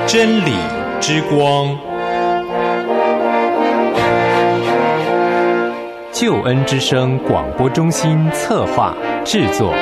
真理之光，救恩之声广播中心策划制作。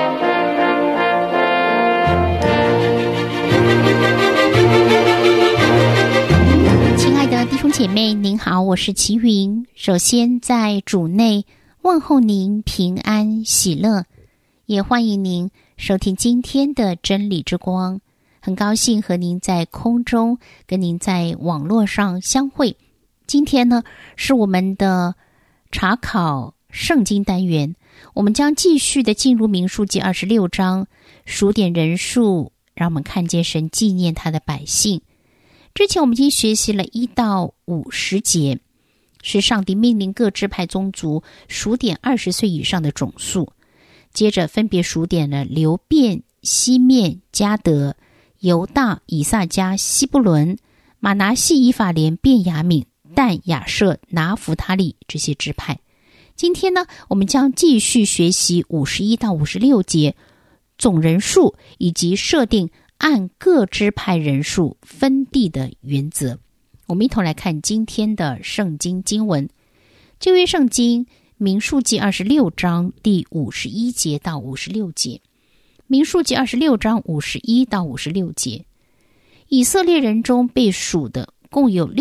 亲爱的弟兄姐妹，您好，我是齐云。首先在主内问候您平安喜乐，也欢迎您收听今天的真理之光。很高兴和您在空中跟您在网络上相会。今天呢是我们的查考圣经单元，我们将继续的进入民数记26章，数点人数，让我们看见神纪念他的百姓。之前我们已经学习了1到50节，是上帝命令各支派宗族数点20岁以上的总数，接着分别数点了流便、西面、迦得、犹大、以萨迦、西布伦、马拿西、以法莲、便雅悯、但、亚设、拿弗他利这些支派。今天呢，我们将继续学习51到56节总人数以及设定按各支派人数分地的原则。我们一同来看今天的圣经经文，旧约圣经民数记26章第51节到56节。民数记26章51到56节，以色列人中被数的共有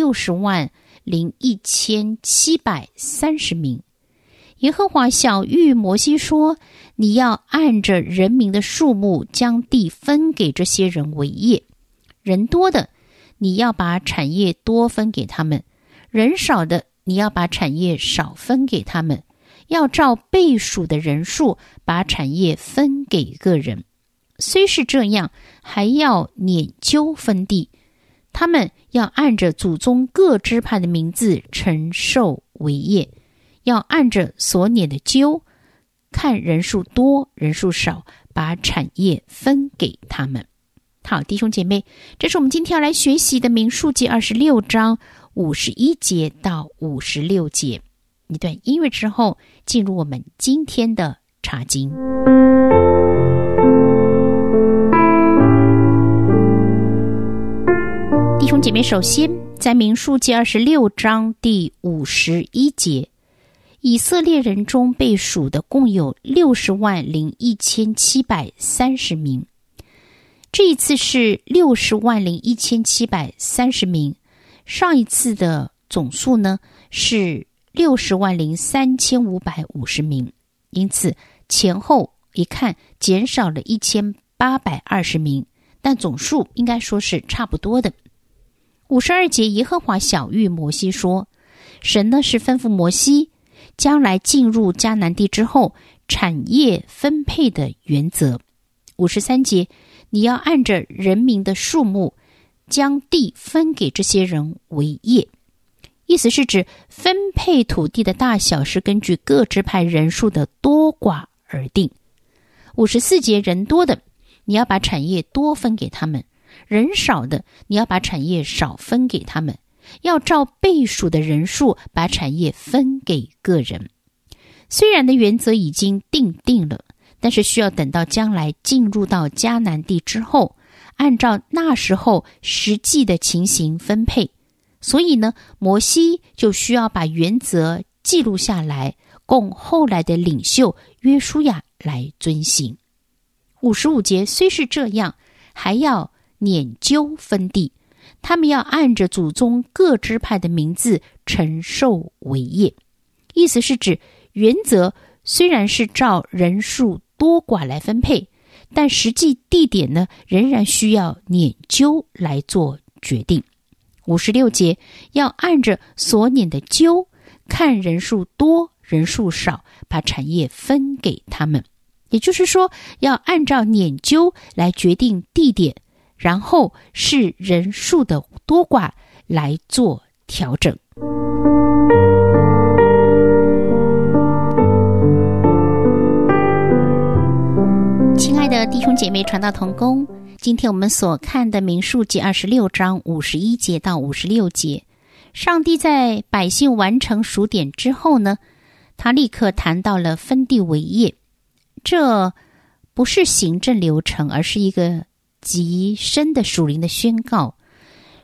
601730名。耶和华晓谕摩西说，你要按着人民的数目将地分给这些人为业，人多的你要把产业多分给他们，人少的你要把产业少分给他们，要照被数的人数把产业分给个人。虽是这样，还要拈阄分地，他们要按着祖宗各支派的名字承受为业，要按着所拈的阄，看人数多人数少，把产业分给他们。好，弟兄姐妹，这是我们今天要来学习的民数记26章51节到56节。一段音乐之后，进入我们今天的查经。弟兄姐妹，首先在民数记26章第51节，以色列人中被数的共有601730名。这一次是601730名，上一次的总数呢是603550名，因此前后一看减少了1820名，但总数应该说是差不多的。52节，耶和华晓谕摩西说，神呢是吩咐摩西将来进入迦南地之后产业分配的原则。53节，你要按着人民的数目将地分给这些人为业，意思是指分配土地的大小是根据各支派人数的多寡而定。54节，人多的你要把产业多分给他们，人少的你要把产业少分给他们，要照被数的人数把产业分给个人。虽然的原则已经定了，但是需要等到将来进入到迦南地之后，按照那时候实际的情形分配。所以呢，摩西就需要把原则记录下来，供后来的领袖约书亚来遵行。55节，虽是这样，还要拈阄分地，他们要按着祖宗各支派的名字承受为业。意思是指原则虽然是照人数多寡来分配，但实际地点呢仍然需要拈阄来做决定。56节，要按着所拈的阄，看人数多人数少，把产业分给他们。也就是说，要按照拈阄来决定地点，然后是人数的多寡来做调整。亲爱的弟兄姐妹，传道同工，今天我们所看的民数记26章51节到56节，上帝在百姓完成数点之后呢，他立刻谈到了分地为业。这不是行政流程，而是一个极深的属灵的宣告。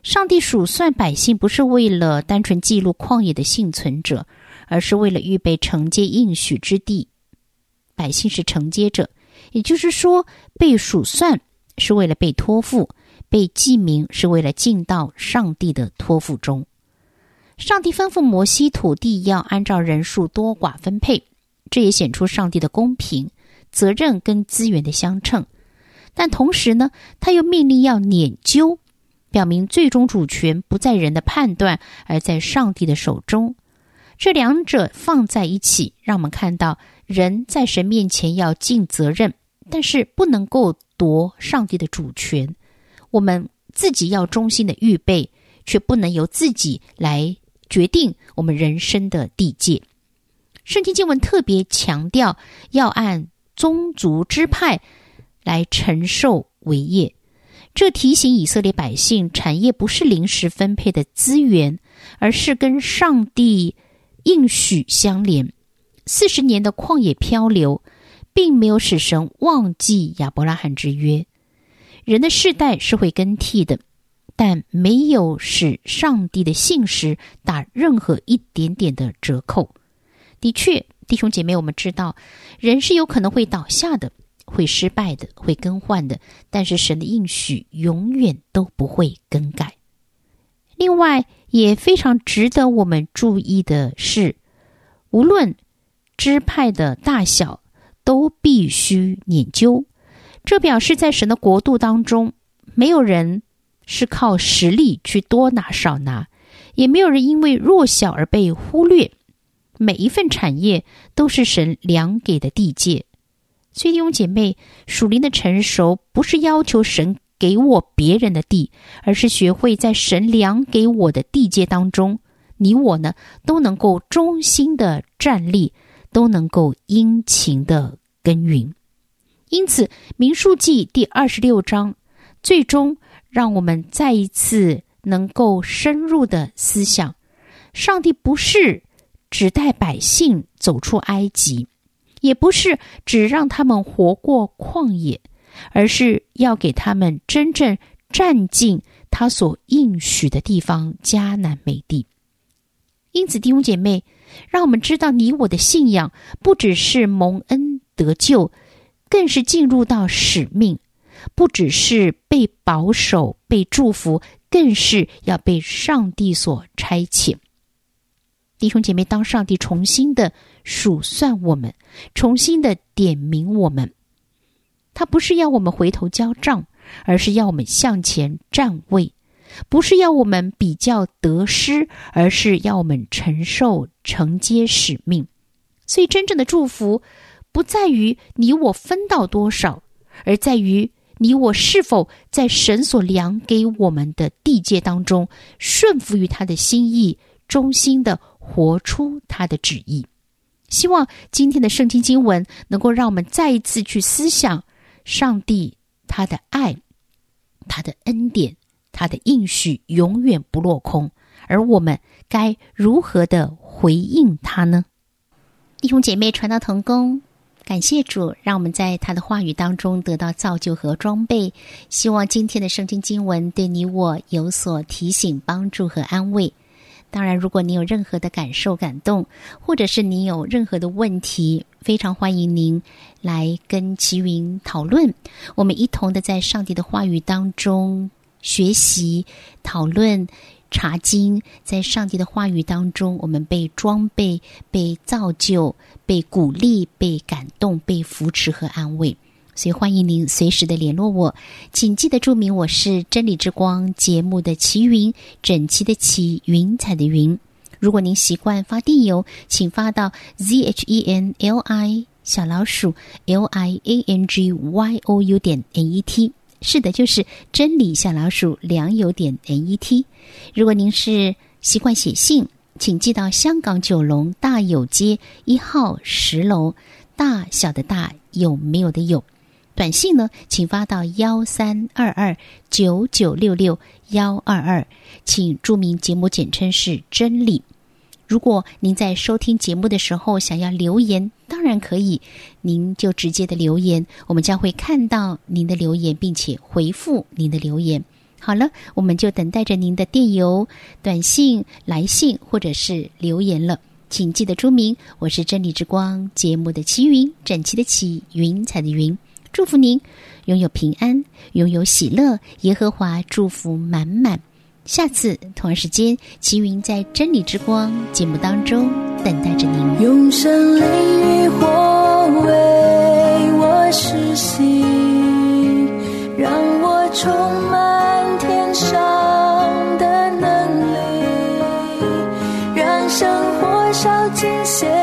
上帝数算百姓不是为了单纯记录旷野的幸存者，而是为了预备承接应许之地。百姓是承接者，也就是说被数算是为了被托付，被记名是为了进到上帝的托付中。上帝吩咐摩西土地要按照人数多寡分配，这也显出上帝的公平，责任跟资源的相称。但同时呢，他又命令要研究，表明最终主权不在人的判断，而在上帝的手中。这两者放在一起，让我们看到人在神面前要尽责任，但是不能够夺上帝的主权。我们自己要忠心的预备，却不能由自己来决定我们人生的地界。圣经经文特别强调要按宗族支派来承受为业，这提醒以色列百姓，产业不是临时分配的资源，而是跟上帝应许相连。40年的旷野漂流并没有使神忘记亚伯拉罕之约。人的世代是会更替的，但没有使上帝的信实打任何一点点的折扣。的确，弟兄姐妹，我们知道人是有可能会倒下的，会失败的，会更换的，但是神的应许永远都不会更改。另外也非常值得我们注意的是，无论支派的大小都必须研究。这表示在神的国度当中，没有人是靠实力去多拿少拿，也没有人因为弱小而被忽略。每一份产业都是神量给的地界。所以弟兄姐妹，属灵的成熟不是要求神给我别人的地，而是学会在神量给我的地界当中，你我呢都能够忠心的站立，都能够殷勤的耕耘。因此民数记第26章最终让我们再一次能够深入的思想，上帝不是只带百姓走出埃及，也不是只让他们活过旷野，而是要给他们真正站进他所应许的地方，迦南美地。因此弟兄姐妹，让我们知道你我的信仰不只是蒙恩得救，更是进入到使命，不只是被保守被祝福，更是要被上帝所差遣。弟兄姐妹，当上帝重新的数算我们，重新的点名我们，他不是要我们回头交账，而是要我们向前站位，不是要我们比较得失，而是要我们承接使命。所以真正的祝福不在于你我分到多少，而在于你我是否在神所量给我们的地界当中顺服于他的心意，忠心的活出他的旨意。希望今天的圣经经文能够让我们再一次去思想上帝他的爱，他的恩典，他的应许永远不落空，而我们该如何的回应他呢？弟兄姐妹，传道同工，感谢主，让我们在他的话语当中得到造就和装备。希望今天的圣经经文对你我有所提醒、帮助和安慰。当然，如果你有任何的感受、感动，或者是你有任何的问题，非常欢迎您来跟齐云讨论。我们一同的在上帝的话语当中学习、讨论、查经，在上帝的话语当中，我们被装备、被造就、被鼓励、被感动、被扶持和安慰。所以欢迎您随时的联络我，请记得注明我是真理之光节目的齐云，整齐的齐，云彩的云。如果您习惯发电邮，请发到 ZHENLI_LIANGYOU.net。 是的，就是真理良友.net。 如果您是习惯写信，请寄到香港九龙大有街1号10楼，大小的大，有没有的有。短信呢，请发到132299662122，请注明节目简称是真理。如果您在收听节目的时候想要留言，当然可以，您就直接的留言，我们将会看到您的留言，并且回复您的留言。 好了，我们就等待着您的电邮、短信、来信或者是留言了。请记得注明，我是真理之光节目的齐云，整齐的齐，云彩的云。祝福您拥有平安，拥有喜乐，耶和华祝福满满。下次同样时间，齐云在真理之光节目当中等待着您。 用神灵与火为我施洗，让我充满天上的能力，让生活烧尽血